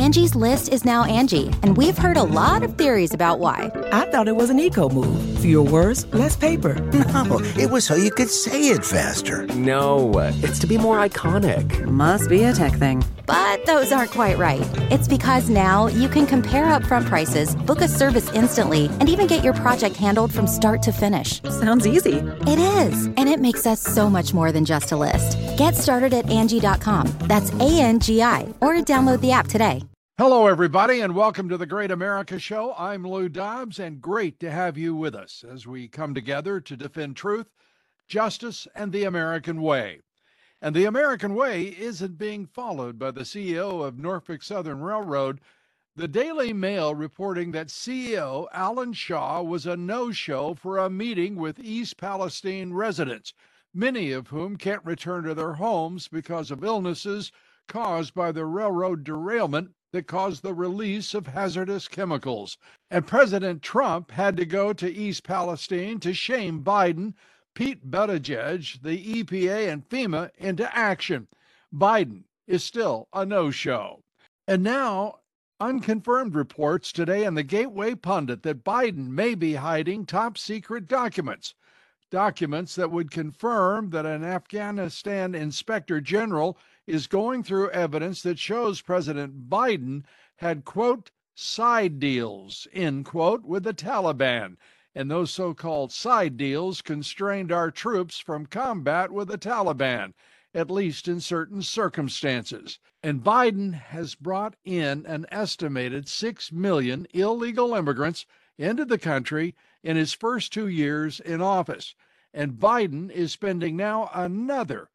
Angie's List is now Angie, and we've heard a lot of theories about why. I thought it was an eco move. Fewer words, less paper. No, it was so you could say it faster. No, it's to be more iconic. Must be a tech thing. But those aren't quite right. It's because now you can compare upfront prices, book a service instantly, and even get your project handled from start to finish. Sounds easy. It is, and it makes us so much more than just a list. Get started at Angie.com. That's ANGI, or download the app today. Hello, everybody, and welcome to the Great America Show. I'm Lou Dobbs, and great to have you with us as we come together to defend truth, justice, and the American way. And the American way isn't being followed by the CEO of Norfolk Southern Railroad. The Daily Mail reporting that CEO Alan Shaw was a no-show for a meeting with East Palestine residents, many of whom can't return to their homes because of illnesses caused by the railroad derailment that caused the release of hazardous chemicals. And President Trump had to go to East Palestine to shame Biden, Pete Buttigieg, the EPA, and FEMA into action. Biden is still a no-show. And now, unconfirmed reports today in the Gateway Pundit that Biden may be hiding top-secret documents that would confirm that an Afghanistan inspector general is going through evidence that shows President Biden had, quote, side deals, end quote, with the Taliban. And those so-called side deals constrained our troops from combat with the Taliban, at least in certain circumstances. And Biden has brought in an estimated 6 million illegal immigrants into the country in his first 2 years in office. And Biden is spending now another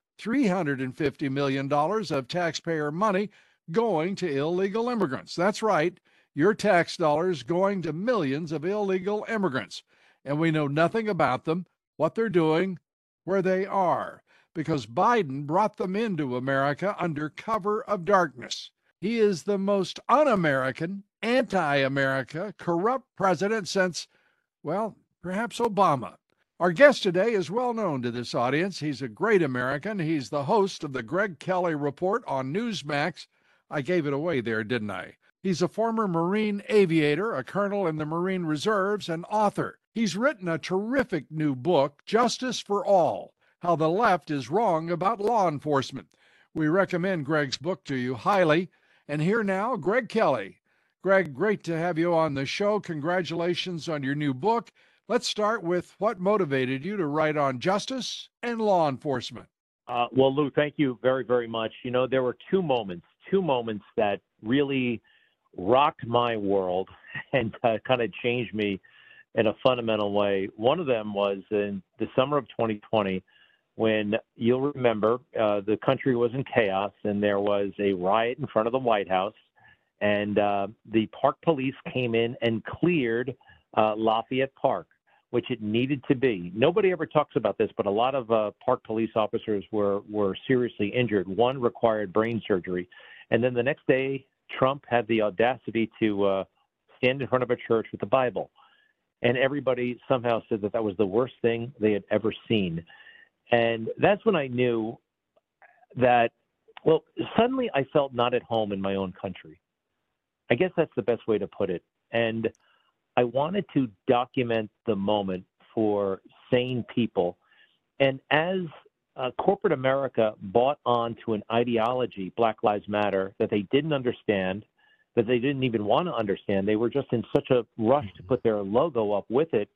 $350 million of taxpayer money going to illegal immigrants. That's right, your tax dollars going to millions of illegal immigrants. And we know nothing about them, what they're doing, where they are, because Biden brought them into America under cover of darkness. He is the most un-American, anti-America, corrupt president since, well, perhaps Obama. Our guest today is well known to this audience. He's a great American. He's the host of the Greg Kelly Report on Newsmax. I gave it away there, didn't I? He's a former Marine aviator, a colonel in the Marine Reserves, and author. He's written a terrific new book, Justice for All, How the Left is Wrong About Law Enforcement. We recommend Greg's book to you highly. And here now, Greg Kelly. Greg, great to have you on the show. Congratulations on your new book. Let's start with what motivated you to write on justice and law enforcement. Well, Lou, thank you very, very much. You know, there were two moments that really rocked my world and kind of changed me in a fundamental way. One of them was in the summer of 2020, when you'll remember the country was in chaos and there was a riot in front of the White House, and the Park Police came in and cleared Lafayette Park, which it needed to be. Nobody ever talks about this, but a lot of Park Police officers were seriously injured. One required brain surgery. And then the next day, Trump had the audacity to stand in front of a church with the Bible. And everybody somehow said that was the worst thing they had ever seen. And that's when I knew that, well, suddenly I felt not at home in my own country. I guess that's the best way to put it. And I wanted to document the moment for sane people. And as corporate America bought onto an ideology, Black Lives Matter, that they didn't understand, that they didn't even want to understand, they were just in such a rush to put their logo up with it,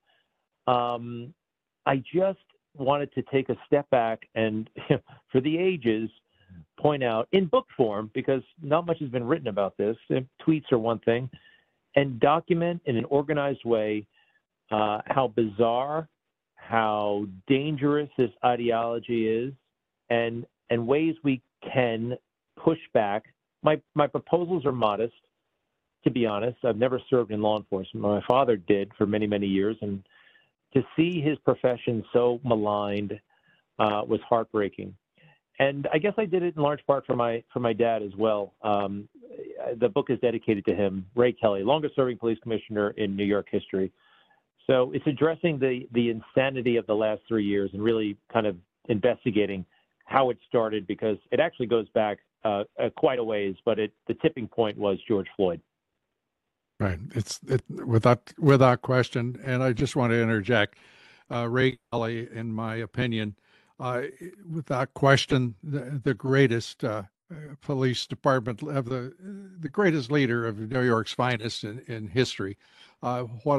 I just wanted to take a step back and, for the ages, point out in book form, because not much has been written about this, tweets are one thing, and document in an organized way how bizarre, how dangerous this ideology is, and ways we can push back. My proposals are modest, to be honest. I've never served in law enforcement. My father did for many, many years, and to see his profession so maligned was heartbreaking. And I guess I did it in large part for my dad as well. The book is dedicated to him, Ray Kelly, longest-serving police commissioner in New York history. So it's addressing the insanity of the last 3 years and really kind of investigating how it started, because it actually goes back quite a ways, but the tipping point was George Floyd. Right. It's without question. And I just want to interject, Ray Kelly, in my opinion, without question, the greatest police department of the greatest leader of New York's finest in history. What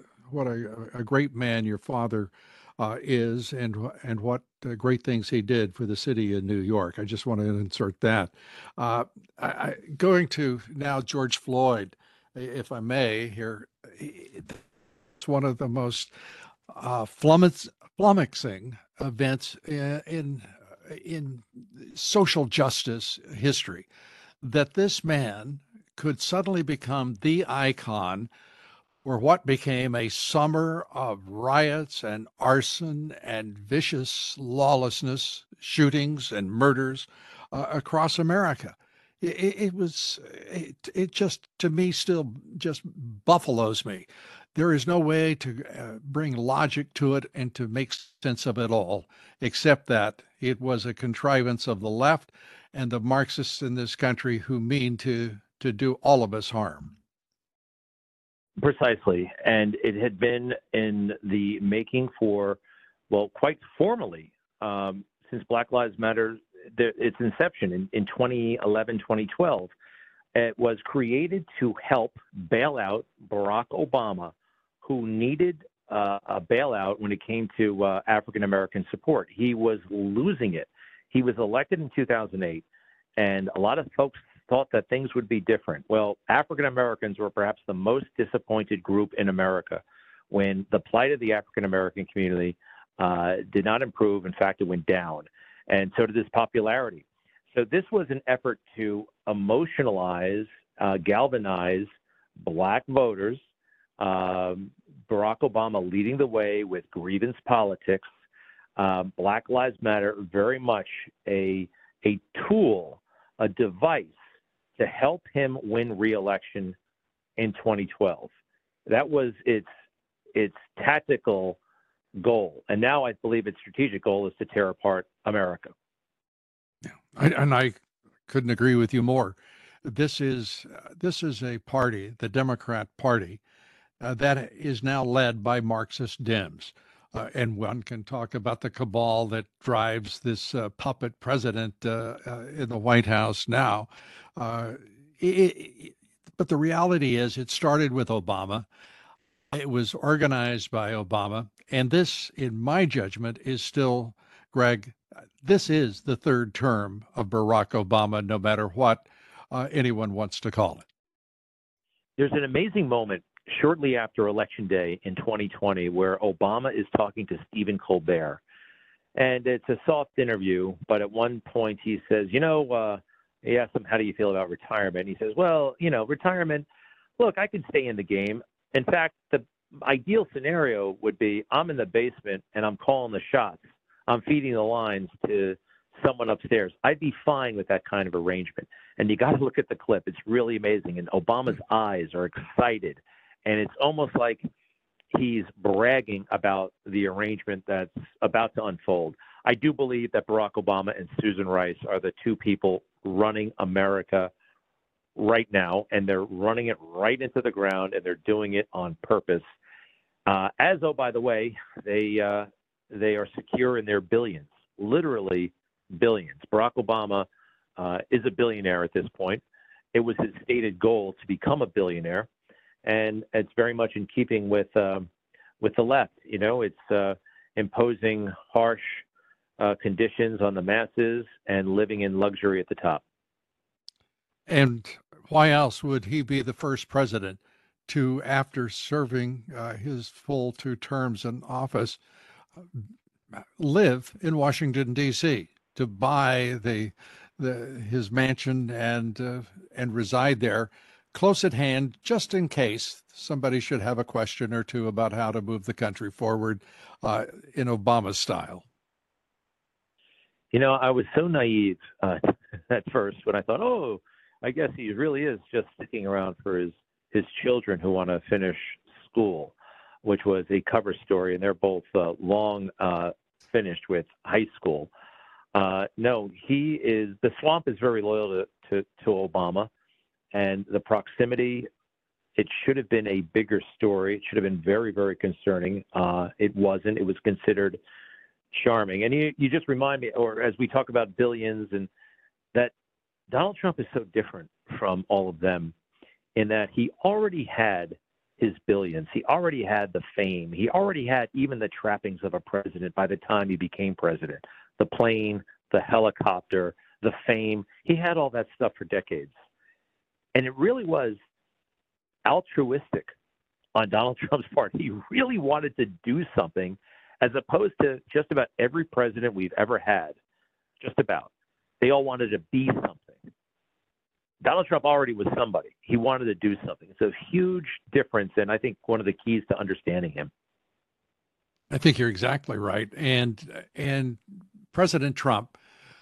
a great man your father is, and what great things he did for the city of New York. I just want to insert that. Going to now George Floyd, if I may, here, it's one of the most flummoxing events in social justice history, that this man could suddenly become the icon for what became a summer of riots and arson and vicious lawlessness, shootings and murders across America. It just, to me, still just buffaloes me. There is no way to bring logic to it and to make sense of it all, except that it was a contrivance of the left and the Marxists in this country who mean to do all of us harm. Precisely. And it had been in the making for, well, quite formally, since Black Lives Matter, its inception in 2011, 2012. It was created to help bail out Barack Obama, who needed a bailout when it came to African-American support. He was losing it. He was elected in 2008, and a lot of folks thought that things would be different. Well, African-Americans were perhaps the most disappointed group in America when the plight of the African-American community did not improve. In fact, it went down, and so did his popularity. So this was an effort to emotionalize, galvanize Black voters, Barack Obama leading the way with grievance politics, Black Lives Matter very much a tool, a device to help him win re-election in 2012. That was its tactical goal. And now I believe its strategic goal is to tear apart America. Yeah, I couldn't agree with you more. This is a party, the Democrat Party, that is now led by Marxist Dems. And one can talk about the cabal that drives this puppet president in the White House now. But the reality is it started with Obama. It was organized by Obama. And this, in my judgment, is still, Greg, this is the third term of Barack Obama, no matter what anyone wants to call it. There's an amazing moment shortly after Election Day in 2020 where Obama is talking to Stephen Colbert. And it's a soft interview, but at one point he says, he asked him, how do you feel about retirement? He says, well, retirement, look, I could stay in the game. In fact, the ideal scenario would be I'm in the basement and I'm calling the shots. I'm feeding the lines to someone upstairs. I'd be fine with that kind of arrangement. And you got to look at the clip. It's really amazing. And Obama's eyes are excited. And it's almost like he's bragging about the arrangement that's about to unfold. I do believe that Barack Obama and Susan Rice are the two people running America right now, and they're running it right into the ground, and they're doing it on purpose. As though, by the way, they are secure in their billions, literally billions. Barack Obama is a billionaire at this point. It was his stated goal to become a billionaire. And it's very much in keeping with the left. It's imposing harsh conditions on the masses and living in luxury at the top. And why else would he be the first president to, after serving his full 2 terms in office, live in Washington, D.C., to buy his mansion and reside there, close at hand, just in case somebody should have a question or two about how to move the country forward in Obama style? I was so naive at first when I thought, I guess he really is just sticking around for his children who want to finish school, which was a cover story, and they're both long finished with high school. No, the swamp is very loyal to Obama, and the proximity, it should have been a bigger story. It should have been very, very concerning. It wasn't. It was considered charming. And you just remind me, or as we talk about billions, and that Donald Trump is so different from all of them in that he already had his billions. He already had the fame. He already had even the trappings of a president by the time he became president. The plane, the helicopter, the fame. He had all that stuff for decades. And it really was altruistic on Donald Trump's part. He really wanted to do something, as opposed to just about every president we've ever had. Just about. They all wanted to be something. Donald Trump already was somebody. He wanted to do something. It's a huge difference, and I think one of the keys to understanding him. I think you're exactly right. And President Trump,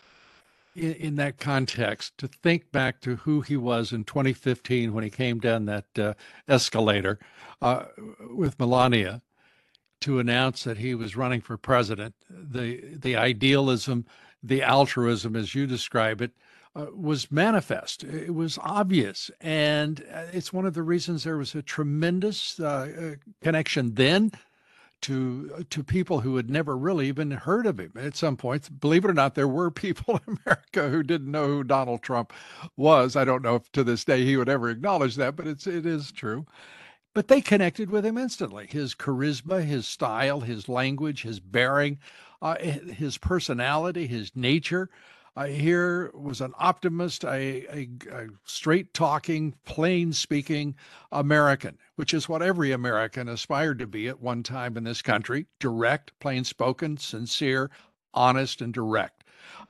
in that context, to think back to who he was in 2015 when he came down that escalator with Melania to announce that he was running for president, the idealism, the altruism, as you describe it, was manifest. It was obvious. And it's one of the reasons there was a tremendous connection then to people who had never really even heard of him at some point. Believe it or not, there were people in America who didn't know who Donald Trump was. I don't know if to this day he would ever acknowledge that, but it is true. But they connected with him instantly. His charisma, his style, his language, his bearing, his personality, his nature. Here was an optimist, a straight-talking, plain-speaking American, which is what every American aspired to be at one time in this country: direct, plain-spoken, sincere, honest, and direct.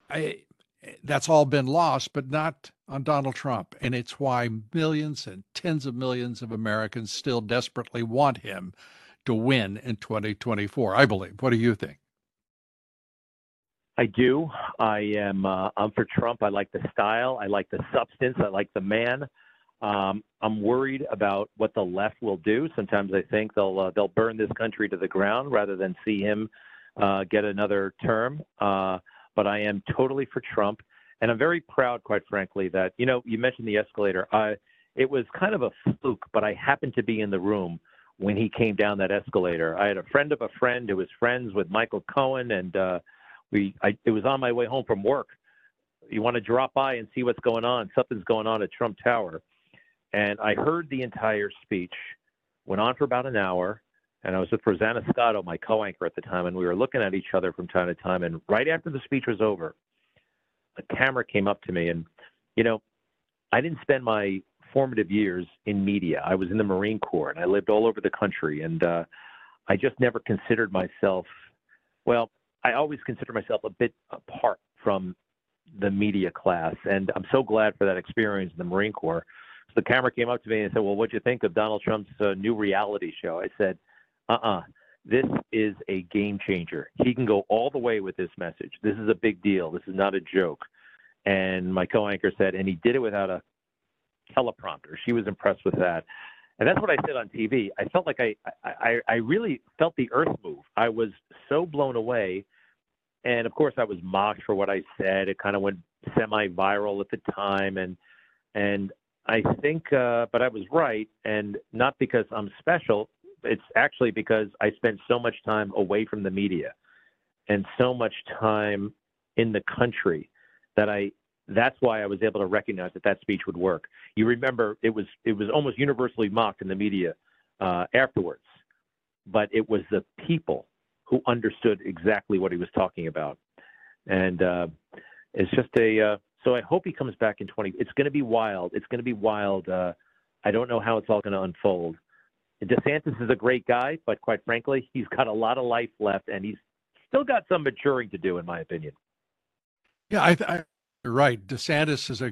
That's all been lost, but not on Donald Trump. And it's why millions and tens of millions of Americans still desperately want him to win in 2024, I believe. What do you think? I do. I'm for Trump. I like the style. I like the substance. I like the man. I'm worried about what the left will do. Sometimes I think they'll burn this country to the ground rather than see him get another term. But I am totally for Trump. And I'm very proud, quite frankly, that, you mentioned the escalator. It was kind of a fluke, but I happened to be in the room when he came down that escalator. I had a friend of a friend who was friends with Michael Cohen, and it was on my way home from work. You want to drop by and see what's going on. Something's going on at Trump Tower. And I heard the entire speech, went on for about an hour, and I was with Rosanna Scotto, my co-anchor at the time, and we were looking at each other from time to time. And right after the speech was over, a camera came up to me. And, I didn't spend my formative years in media. I was in the Marine Corps, and I lived all over the country. And I just never considered myself, I always consider myself a bit apart from the media class. And I'm so glad for that experience in the Marine Corps. So the camera came up to me and said, well, what'd you think of Donald Trump's new reality show? I said, this is a game changer. He can go all the way with this message. This is a big deal. This is not a joke. And my co-anchor said, and he did it without a teleprompter. She was impressed with that. And that's what I said on TV. I felt like I really felt the earth move. I was so blown away. And, of course, I was mocked for what I said. It kind of went semi-viral at the time. And I think, but I was right. And not because I'm special. It's actually because I spent so much time away from the media and so much time in the country that's why I was able to recognize that speech would work. You remember it was almost universally mocked in the media afterwards, but it was the people who understood exactly what he was talking about. And it's just so I hope he comes back in 20. It's going to be wild. It's going to be wild. I don't know how it's all going to unfold. DeSantis is a great guy, but quite frankly, he's got a lot of life left, and he's still got some maturing to do, in my opinion. Yeah, you're right. DeSantis is a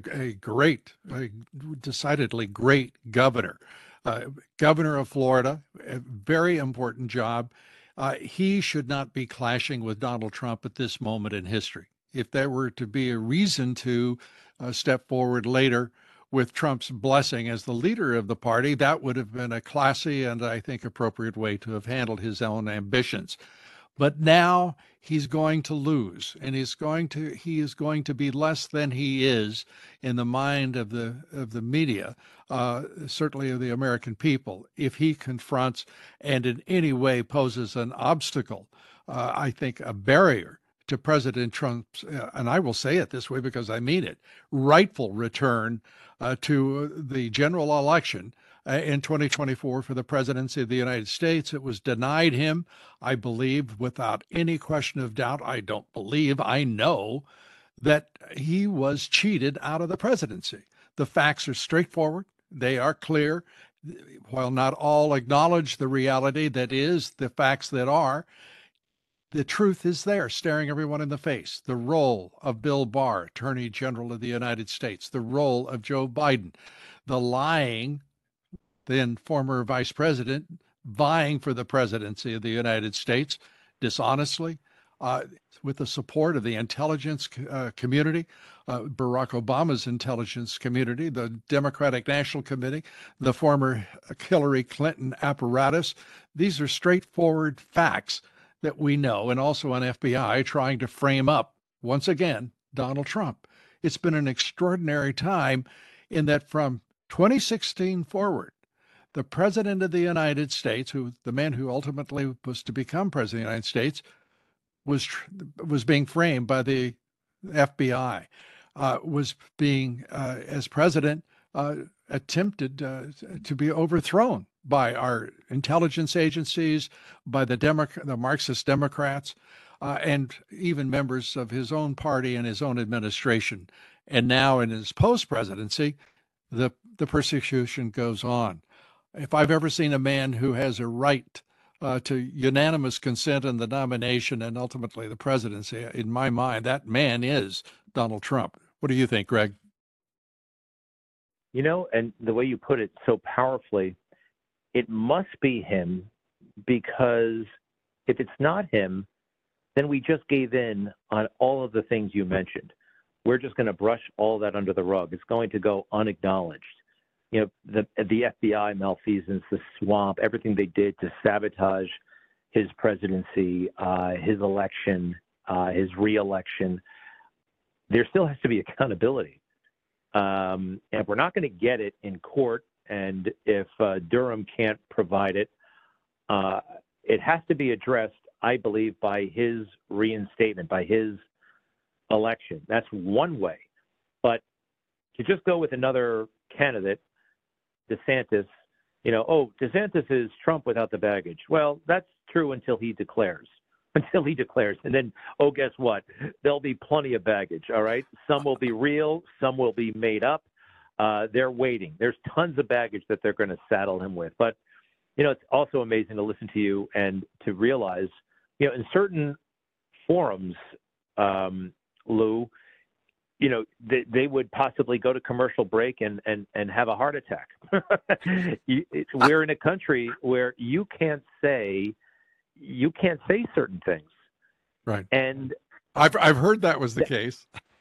decidedly great governor. Governor of Florida, a very important job. He should not be clashing with Donald Trump at this moment in history. If there were to be a reason to step forward later with Trump's blessing as the leader of the party, that would have been a classy and I think appropriate way to have handled his own ambitions. But now he's going to lose, and he is going to be less than he is in the mind of the media, certainly of the American people, if he confronts and in any way poses an obstacle, I think a barrier to President Trump's, and I will say it this way because I mean it, rightful return to the general election in 2024 for the presidency of the United States. It was denied him, I believe, without any question of doubt. I don't believe, I know that he was cheated out of the presidency. The facts are straightforward, they are clear. While not all acknowledge the reality that is the facts that are, the truth is there, staring everyone in the face. The role of Bill Barr, Attorney General of the United States, the role of Joe Biden, the lying, then former vice president, vying for the presidency of the United States dishonestly, with the support of the intelligence community, Barack Obama's intelligence community, the Democratic National Committee, the former Hillary Clinton apparatus. These are straightforward facts that we know, and also an FBI trying to frame up, once again, Donald Trump. It's been an extraordinary time in that from 2016 forward, the president of the United States, the man who ultimately was to become president of the United States, was being framed by the FBI, was being, as president, attempted to be overthrown by our intelligence agencies, by the Marxist Democrats, and even members of his own party and his own administration. And now in his post-presidency, the persecution goes on. If I've ever seen a man who has a right to unanimous consent in the nomination and ultimately the presidency, in my mind, that man is Donald Trump. What do you think, Greg? You know, and the way you put it so powerfully, it must be him, because if it's not him, then we just gave in on all of the things you mentioned. We're just going to brush all that under the rug. It's going to go unacknowledged. You know, the FBI malfeasance, the swamp, everything they did to sabotage his presidency, his election, his reelection. There still has to be accountability. And if we're not going to get it in court, and if Durham can't provide it, it has to be addressed, I believe, by his reinstatement, by his election. That's one way. But to just go with another candidate, DeSantis, DeSantis is Trump without the baggage. Well, that's true until he declares. And then, guess what? There'll be plenty of baggage, all right? Some will be real, some will be made up. They're waiting. There's tons of baggage that they're going to saddle him with. But, it's also amazing to listen to you and to realize, in certain forums, Lou, they would possibly go to commercial break and have a heart attack. We're in a country where you can't say certain things. Right. And I've heard that was the case.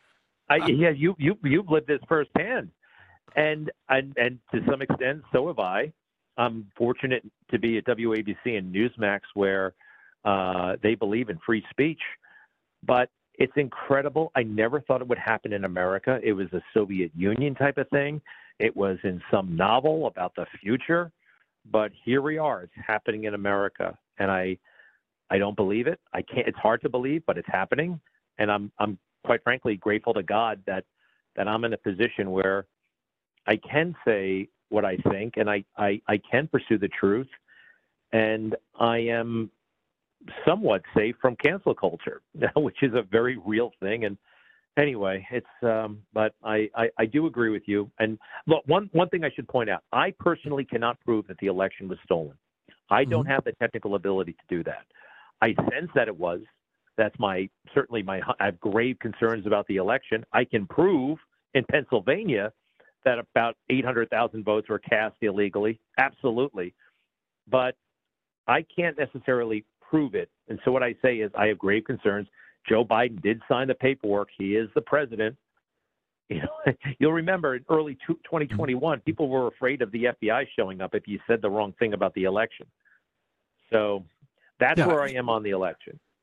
You've lived this firsthand. And to some extent, so have I. I'm fortunate to be at WABC and Newsmax, where they believe in free speech. But it's incredible. I never thought it would happen in America. It was a Soviet Union type of thing. It was in some novel about the future. But here we are. It's happening in America. And I don't believe it. I can't. It's hard to believe, but it's happening. And I'm quite frankly grateful to God that I'm in a position where I can say what I think, and I can pursue the truth, and I am somewhat safe from cancel culture, which is a very real thing. And anyway, it's but I do agree with you. And look, one thing I should point out: I personally cannot prove that the election was stolen. I don't have the technical ability to do that. I sense that it was. That's I have grave concerns about the election. I can prove in Pennsylvania that about 800,000 votes were cast illegally. Absolutely. But I can't necessarily prove it. And so what I say is I have grave concerns. Joe Biden did sign the paperwork. He is the president. You'll remember in early 2021, people were afraid of the FBI showing up if you said the wrong thing about the election. So that's where I am on the election.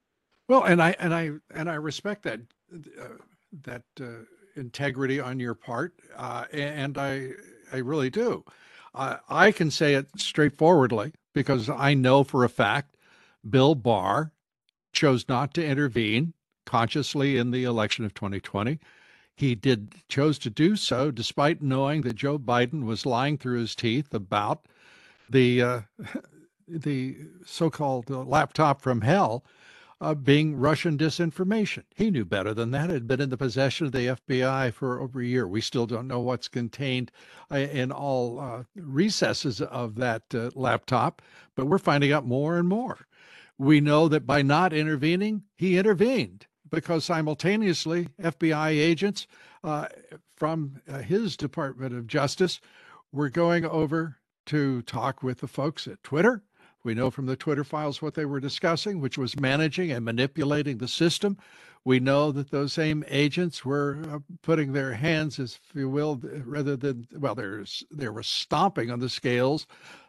Well, and I respect that integrity on your part, and I really do. I can say it straightforwardly because I know for a fact Bill Barr chose not to intervene consciously in the election of 2020. He chose to do so despite knowing that Joe Biden was lying through his teeth about the the so-called laptop from hell being Russian disinformation. He knew better than that. It had been in the possession of the FBI for over a year. We still don't know what's contained in all recesses of that laptop, but we're finding out more and more. We know that by not intervening, he intervened because simultaneously FBI agents from his Department of Justice were going over to talk with the folks at Twitter. We know from the Twitter files what they were discussing, which was managing and manipulating the system. We know that those same agents were putting their hands, if you will, rather than, well, they were stomping on the scales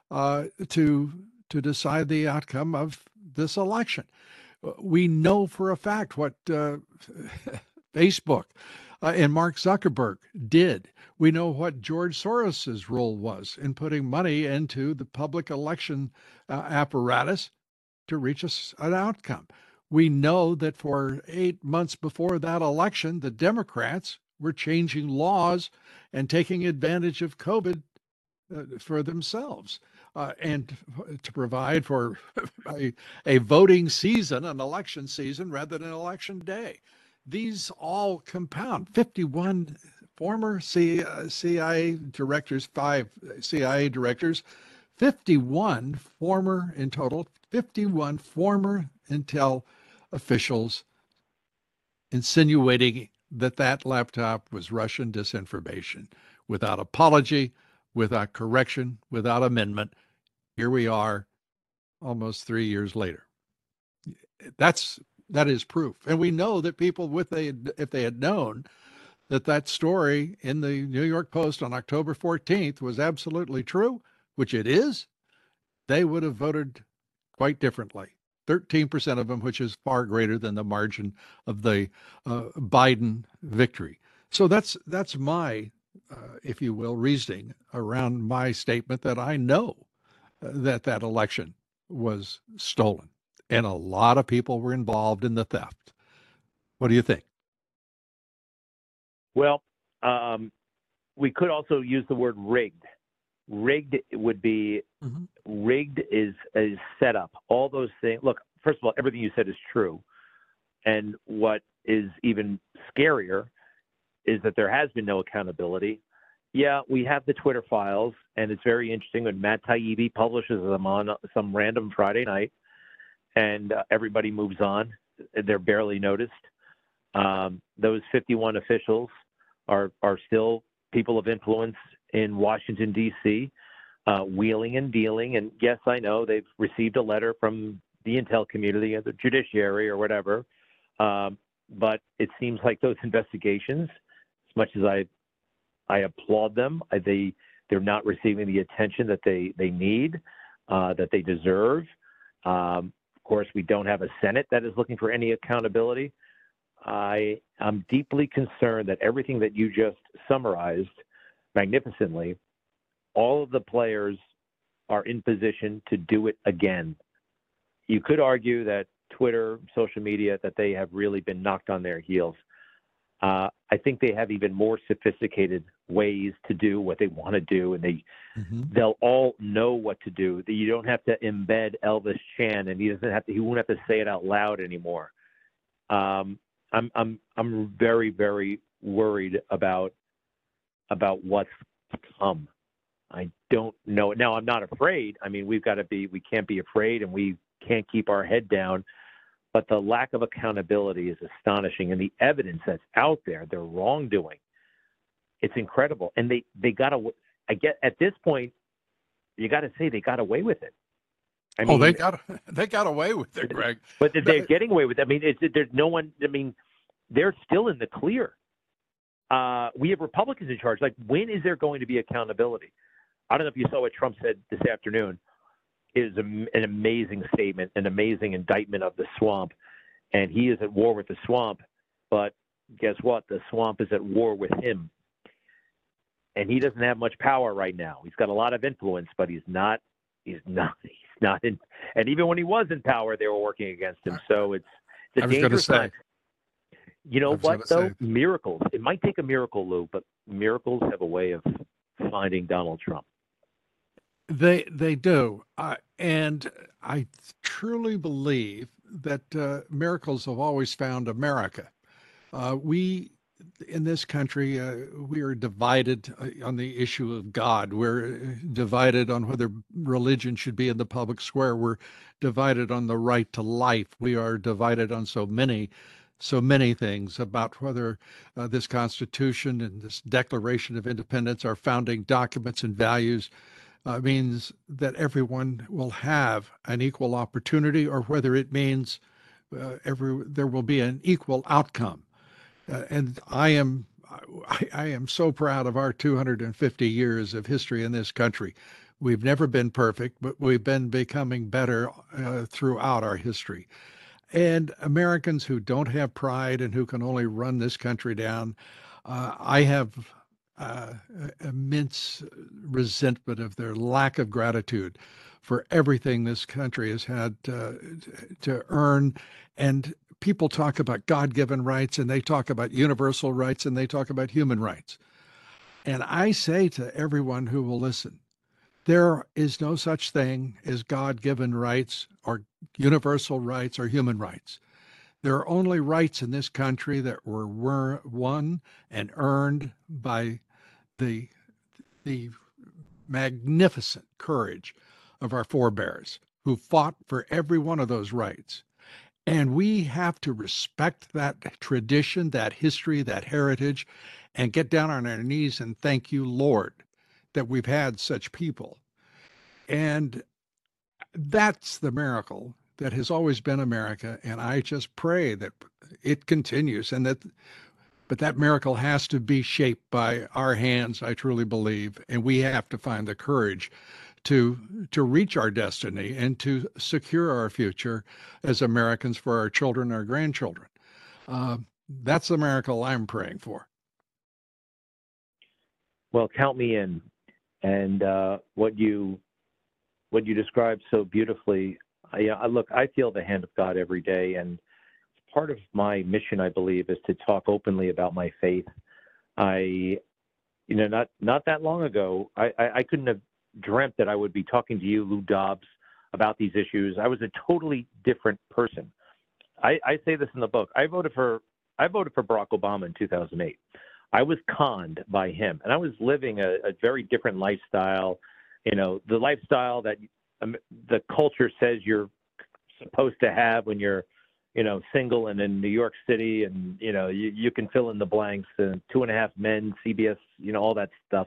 to decide the outcome of this election. We know for a fact what Facebook and Mark Zuckerberg did. We know what George Soros's role was in putting money into the public election apparatus to reach an outcome. We know that for 8 months before that election, the Democrats were changing laws and taking advantage of COVID for themselves and to provide for a voting season, an election season, rather than election day. These all compound. 51 former CIA directors, 5 CIA directors, 51 former in total, 51 former intel officials insinuating that that laptop was Russian disinformation without apology, without correction, without amendment. Here we are almost 3 years later. That is proof. And we know that people, if they had known that story in the New York Post on October 14th was absolutely true, which it is, they would have voted quite differently. 13% of them, which is far greater than the margin of the Biden victory. So that's my, if you will, reasoning around my statement that I know that election was stolen. And a lot of people were involved in the theft. What do you think? Well, we could also use the word rigged. Rigged would be rigged is set up. All those things. Look, first of all, everything you said is true. And what is even scarier is that there has been no accountability. Yeah, we have the Twitter files, and it's very interesting when Matt Taibbi publishes them on some random Friday night, and everybody moves on. They're barely noticed. Those 51 officials are still people of influence in Washington, D.C., wheeling and dealing. And yes, I know they've received a letter from the intel community or the judiciary or whatever. But it seems like those investigations, as much as I applaud them, they're not receiving the attention that they need, that they deserve. Of course, we don't have a Senate that is looking for any accountability. I'm deeply concerned that everything that you just summarized magnificently, all of the players are in position to do it again. You could argue that Twitter, social media, that they have really been knocked on their heels. I think they have even more sophisticated ways to do what they want to do, and they'll all know what to do. You don't have to embed Elvis Chan, and he won't have to say it out loud anymore. I'm very, very worried about what's to come. I don't know. Now, I'm not afraid. I mean, we can't be afraid, and we can't keep our head down. But the lack of accountability is astonishing, and the evidence that's out there, their wrongdoing, it's incredible. And they got away. At this point, you got to say they got away with it. I mean, they got away with it, Greg. But they're getting away with it. I mean, there's no one. I mean, they're still in the clear. We have Republicans in charge. Like, when is there going to be accountability? I don't know if you saw what Trump said this afternoon. It is an amazing statement, an amazing indictment of the swamp. and he is at war with the swamp. But guess what? The swamp is at war with him. And he doesn't have much power right now. He's got a lot of influence, but he's not in, and even when he was in power, they were working against him. So it's a dangerous time. You know what, though? Miracles. It might take a miracle, Lou, but miracles have a way of finding Donald Trump. They do. And I truly believe that miracles have always found America. We, in this country, we are divided on the issue of God. We're divided on whether religion should be in the public square. We're divided on the right to life. We are divided on so many things about whether this Constitution and this Declaration of Independence, our founding documents and values, means that everyone will have an equal opportunity, or whether it means there will be an equal outcome. And I am so proud of our 250 years of history in this country. We've never been perfect, but we've been becoming better throughout our history. And Americans who don't have pride and who can only run this country down, I have immense resentment of their lack of gratitude for everything this country has had to earn. And people talk about God-given rights, and they talk about universal rights, and they talk about human rights. And I say to everyone who will listen, there is no such thing as God-given rights or universal rights or human rights. There are only rights in this country that were won and earned by the magnificent courage of our forebears who fought for every one of those rights. And we have to respect that tradition, that history, that heritage, and get down on our knees and thank you, Lord, that we've had such people. And that's the miracle that has always been America. And I just pray that it continues, but that miracle has to be shaped by our hands, I truly believe. And we have to find the courage to reach our destiny and to secure our future as Americans for our children, our grandchildren. That's the miracle I'm praying for. Well, count me in. And what you described so beautifully, I feel the hand of God every day, and part of my mission, I believe, is to talk openly about my faith. Not that long ago, I couldn't have dreamt that I would be talking to you, Lou Dobbs, about these issues. I was a totally different person. I say this in the book. I voted for Barack Obama in 2008. I was conned by him, and I was living a very different lifestyle. The lifestyle that the culture says you're supposed to have when you're, single and in New York City, and you can fill in the blanks, and 2.5 Men, CBS, all that stuff.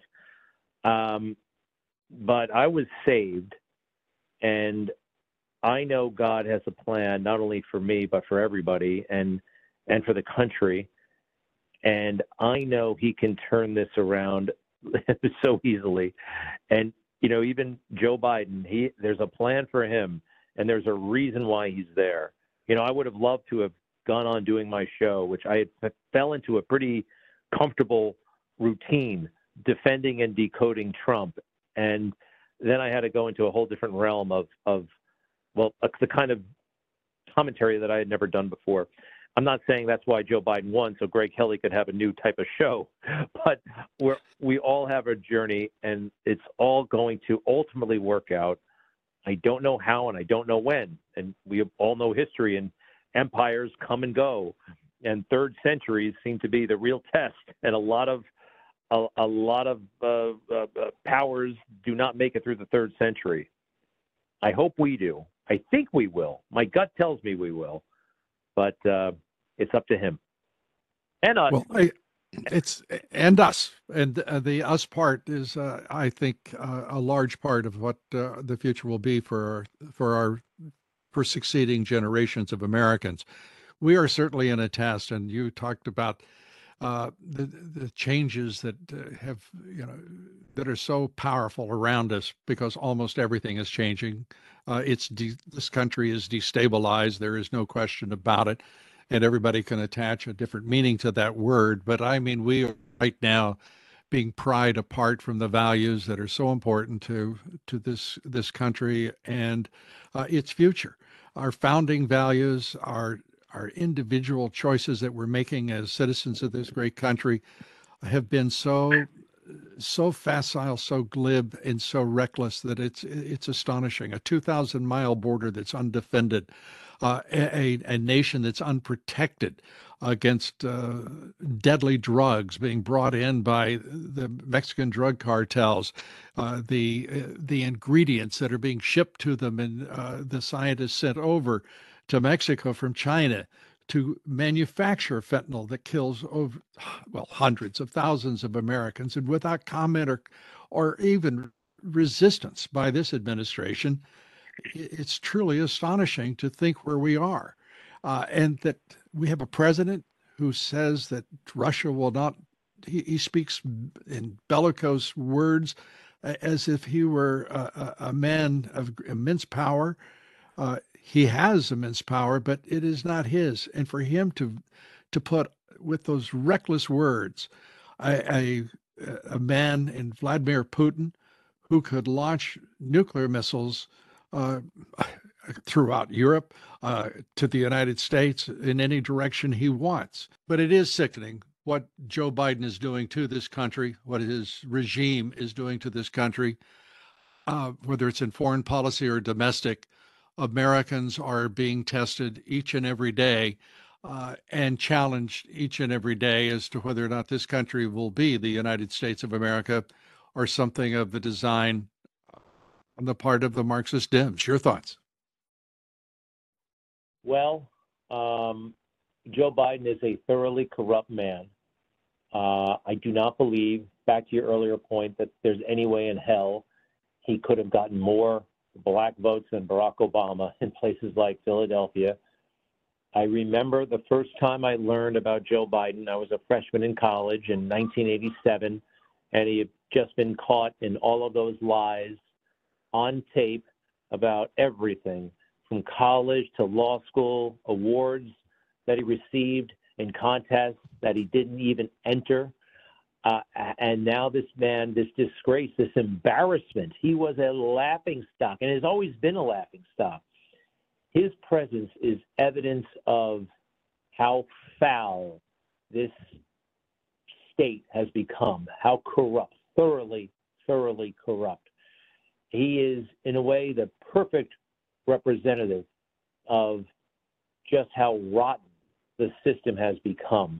But I was saved, and I know God has a plan not only for me but for everybody, and for the country. And I know He can turn this around so easily. And even Joe Biden, there's a plan for him, and there's a reason why he's there. I would have loved to have gone on doing my show, which I had fell into a pretty comfortable routine defending and decoding Trump. And then I had to go into a whole different realm of the kind of commentary that I had never done before. I'm not saying that's why Joe Biden won, so Greg Kelly could have a new type of show, but we all have a journey, and it's all going to ultimately work out. I don't know how, and I don't know when, and we all know history, and empires come and go, and third centuries seem to be the real test, and a lot of powers do not make it through the third century. I hope we do. I think we will. My gut tells me we will, but it's up to him and us. Well, it's and us, and the us part is, I think, a large part of what the future will be for succeeding generations of Americans. We are certainly in a test, and you talked about the changes that have, that are so powerful around us because almost everything is changing. This country is destabilized. There is no question about it. And everybody can attach a different meaning to that word. But I mean, we are right now being pried apart from the values that are so important to this country and its future. Our founding values, our individual choices that we're making as citizens of this great country have been so facile, so glib, and so reckless that it's astonishing. A 2,000-mile border that's undefended, a nation that's unprotected against deadly drugs being brought in by the Mexican drug cartels, the ingredients that are being shipped to them, and the scientists sent over to Mexico from China to manufacture fentanyl that kills hundreds of thousands of Americans, and without comment or even resistance by this administration. It's truly astonishing to think where we are, and that we have a president who says that Russia will not. He speaks in bellicose words as if he were a man of immense power. He has immense power, but it is not his. And for him to put with those reckless words, a man in Vladimir Putin who could launch nuclear missiles throughout Europe, to the United States in any direction he wants. But it is sickening what Joe Biden is doing to this country, what his regime is doing to this country, whether it's in foreign policy or domestic. Americans are being tested each and every day and challenged each and every day as to whether or not this country will be the United States of America or something of the design on the part of the Marxist Dems. Your thoughts? Well, Joe Biden is a thoroughly corrupt man. I do not believe, back to your earlier point, that there's any way in hell he could have gotten more black votes than Barack Obama in places like Philadelphia. I remember the first time I learned about Joe Biden. I was a freshman in college in 1987, and he had just been caught in all of those lies on tape about everything from college to law school, awards that he received in contests that he didn't even enter. And now this man, this disgrace, this embarrassment, he was a laughingstock and has always been a laughingstock. His presence is evidence of how foul this state has become, how corrupt, thoroughly corrupt. He is, in a way, the perfect representative of just how rotten the system has become.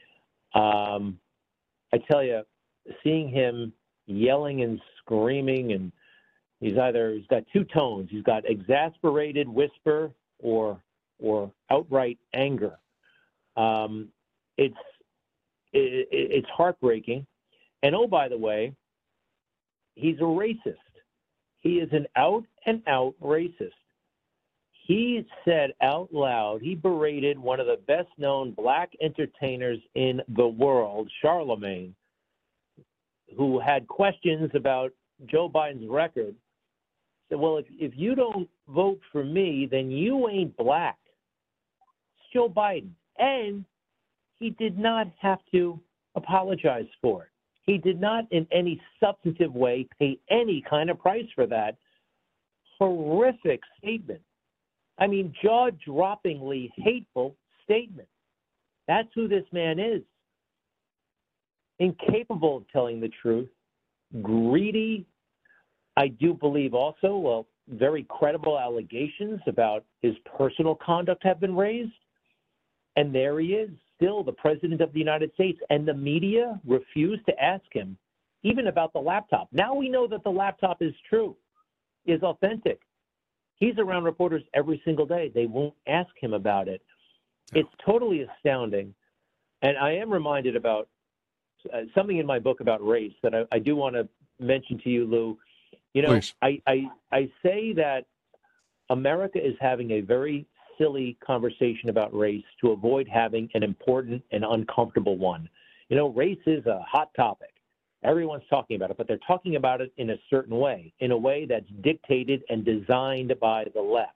I tell you, seeing him yelling and screaming, and he's got two tones. He's got exasperated whisper or outright anger. It's heartbreaking. And oh, by the way, he's a racist. He is an out-and-out racist. He said out loud, he berated one of the best-known black entertainers in the world, Charlemagne, who had questions about Joe Biden's record. Said, well, if you don't vote for me, then you ain't black. It's Joe Biden. And he did not have to apologize for it. He did not in any substantive way pay any kind of price for that horrific statement. I mean, jaw-droppingly hateful statement. That's who this man is. Incapable of telling the truth, greedy. I do believe also, very credible allegations about his personal conduct have been raised. And there he is, still the president of the United States. And the media refused to ask him even about the laptop. Now we know that the laptop is true, is authentic. He's around reporters every single day. They won't ask him about it. It's totally astounding. And I am reminded about something in my book about race that I do want to mention to you, Lou. You know, I say that America is having a very silly conversation about race to avoid having an important and uncomfortable one. Race is a hot topic. Everyone's talking about it, but they're talking about it in a certain way, in a way that's dictated and designed by the left.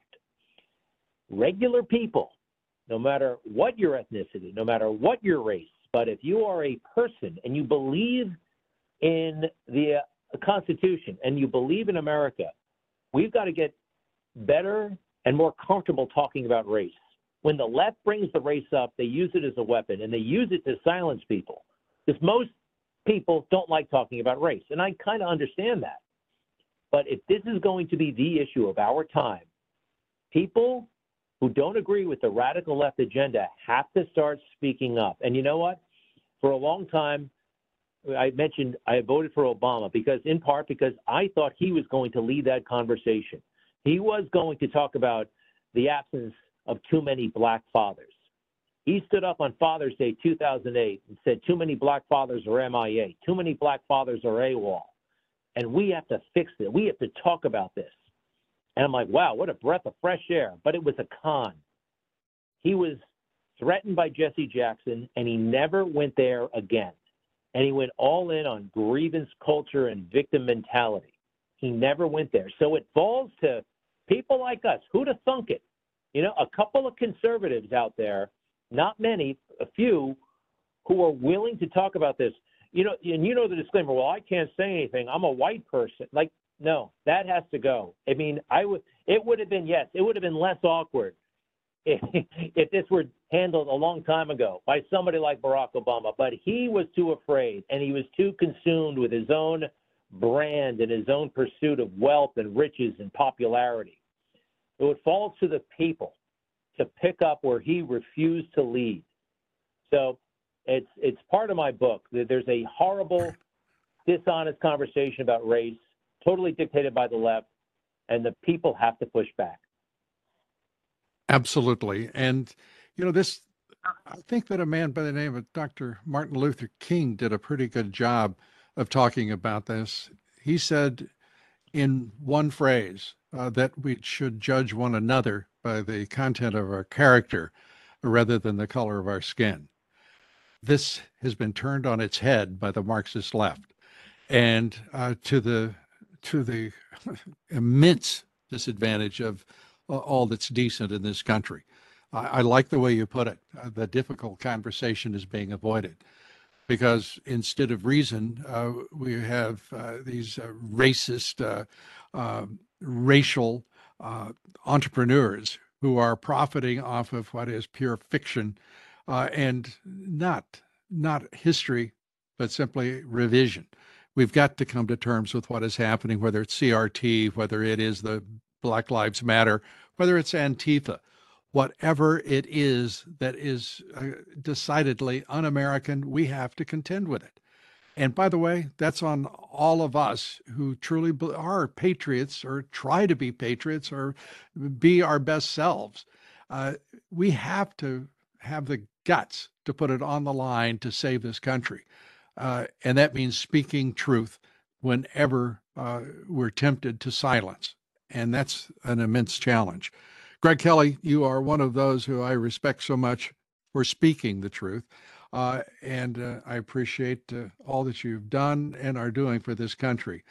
Regular people, no matter what your ethnicity, no matter what your race, but if you are a person and you believe in the Constitution and you believe in America, we've got to get better and more comfortable talking about race. When the left brings the race up, they use it as a weapon, and they use it to silence people. Because most people don't like talking about race, and I kind of understand that. But if this is going to be the issue of our time, people who don't agree with the radical left agenda have to start speaking up. And you know what? For a long time, I mentioned I voted for Obama in part because I thought he was going to lead that conversation. He was going to talk about the absence of too many black fathers. He stood up on Father's Day 2008 and said too many black fathers are MIA, too many black fathers are AWOL, and we have to fix it. We have to talk about this. And I'm like, wow, what a breath of fresh air. But it was a con. He was threatened by Jesse Jackson, and he never went there again. And he went all in on grievance culture and victim mentality. He never went there. So it falls to people like us. Who'd have thunk it? A couple of conservatives out there, not many, a few, who are willing to talk about this. And the disclaimer, well, I can't say anything. I'm a white person. Like, no, that has to go. I mean, it would have been less awkward if this were handled a long time ago by somebody like Barack Obama. But he was too afraid, and he was too consumed with his own brand and his own pursuit of wealth and riches and popularity. So it falls to the people to pick up where he refused to lead. So it's part of my book. There's a horrible, dishonest conversation about race, totally dictated by the left, and the people have to push back. Absolutely. And, I think that a man by the name of Dr. Martin Luther King did a pretty good job of talking about this. He said in one phrase that we should judge one another by the content of our character rather than the color of our skin. This has been turned on its head by the Marxist left, and to the immense disadvantage of all that's decent in this country. I like the way you put it. The difficult conversation is being avoided because instead of reason, we have these racist, racial entrepreneurs who are profiting off of what is pure fiction and not history, but simply revision. We've got to come to terms with what is happening, whether it's CRT, whether it is the Black Lives Matter, whether it's Antifa, whatever it is that is decidedly un-American, we have to contend with it. And by the way, that's on all of us who truly are patriots or try to be patriots or be our best selves. We have to have the guts to put it on the line to save this country. And that means speaking truth whenever we're tempted to silence. And that's an immense challenge. Greg Kelly, you are one of those who I respect so much for speaking the truth. And I appreciate all that you've done and are doing for this country.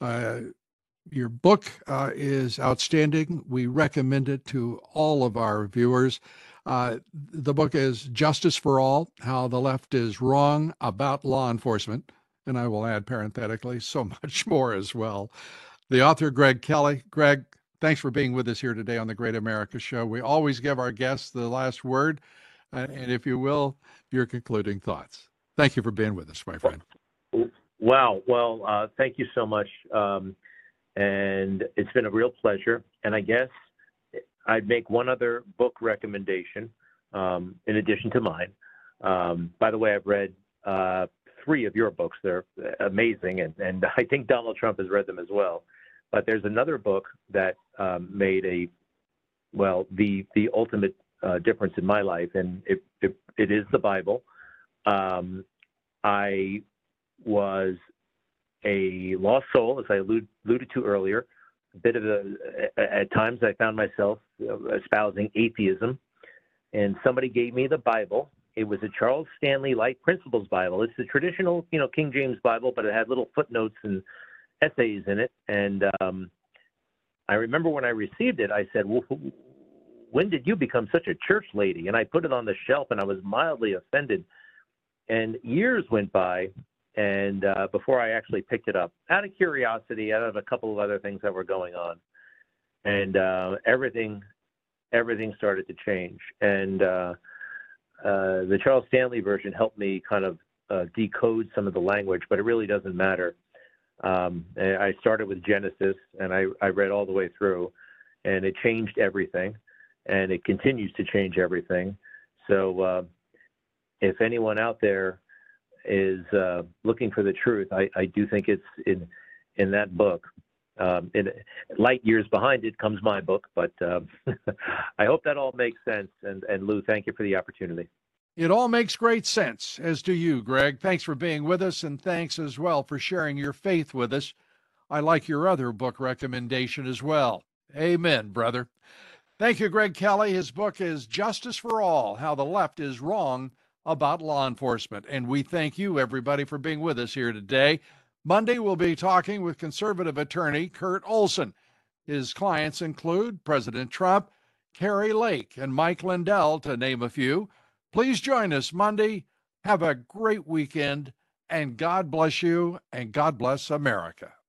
Your book is outstanding. We recommend it to all of our viewers. The book is Justice for All, How the Left is Wrong About Law Enforcement. And I will add parenthetically, so much more as well. The author, Greg Kelly. Greg, thanks for being with us here today on the Great America Show. We always give our guests the last word. And if you will, your concluding thoughts. Thank you for being with us, my friend. Wow. Well, thank you so much. And it's been a real pleasure. And I guess I'd make one other book recommendation in addition to mine. By the way, I've read 3 of your books. They're amazing. And I think Donald Trump has read them as well. But there's another book that made the ultimate difference in my life, and it is the Bible. I was a lost soul, as I alluded to earlier. At times I found myself espousing atheism, and somebody gave me the Bible, It was a Charles Stanley Light Principles Bible. It's the traditional, King James Bible, but it had little footnotes and essays in it. And I remember when I received it, I said, well, when did you become such a church lady? And I put it on the shelf, and I was mildly offended. And years went by, and before I actually picked it up, out of curiosity, out of a couple of other things that were going on. And everything started to change. And the Charles Stanley version helped me kind of decode some of the language, but it really doesn't matter. I started with Genesis, and I read all the way through, and it changed everything, and it continues to change everything. So if anyone out there is looking for the truth, I do think it's in that book. Light years behind it comes my book, but I hope that all makes sense. And Lou, thank you for the opportunity. It all makes great sense, as do you, Greg. Thanks for being with us, and thanks as well for sharing your faith with us. I like your other book recommendation as well. Amen, brother. Thank you, Greg Kelly. His book is Justice for All, How the Left is Wrong About Law Enforcement. And we thank you, everybody, for being with us here today. Monday, we'll be talking with conservative attorney Kurt Olson. His clients include President Trump, Kari Lake, and Mike Lindell, to name a few. Please join us Monday. Have a great weekend, and God bless you, and God bless America.